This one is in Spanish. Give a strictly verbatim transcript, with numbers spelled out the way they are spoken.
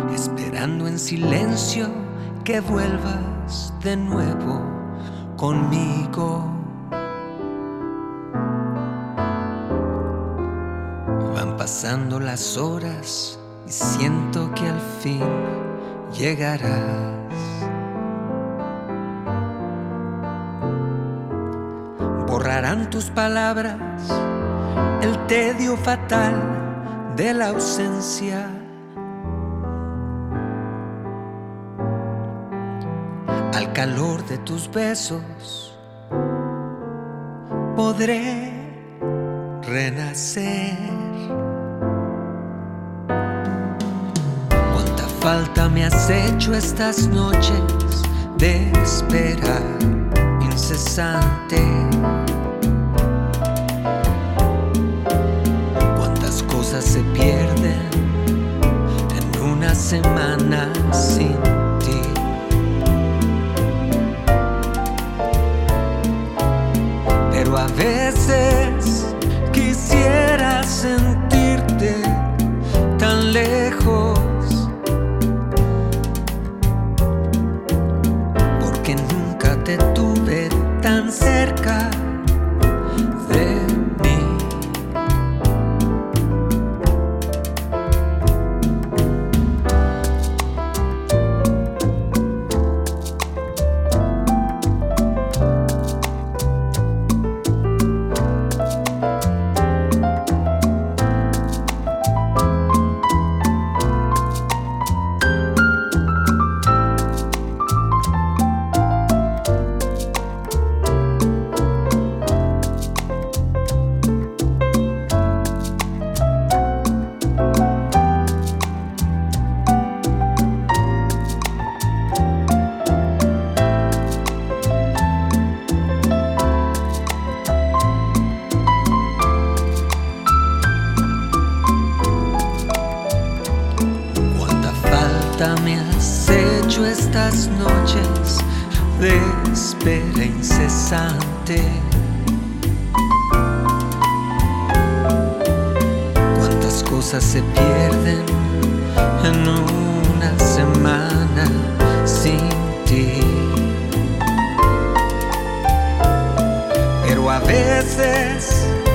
esperando en silencio que vuelvas de nuevo conmigo. Van pasando las horas y siento que al fin llegarás. Borrarán tus palabras el tedio fatal de la ausencia. Al calor de tus besos podré renacer. Cuánta falta me has hecho estas noches de espera incesante. Cuántas cosas se pierden en una semana sin ti. Pero a veces quisiera sentirte tan lejos, porque nunca te tuve tan cerca de mí. Me has hecho estas noches de espera incesante. Cuántas cosas se pierden en una semana sin ti. Pero a veces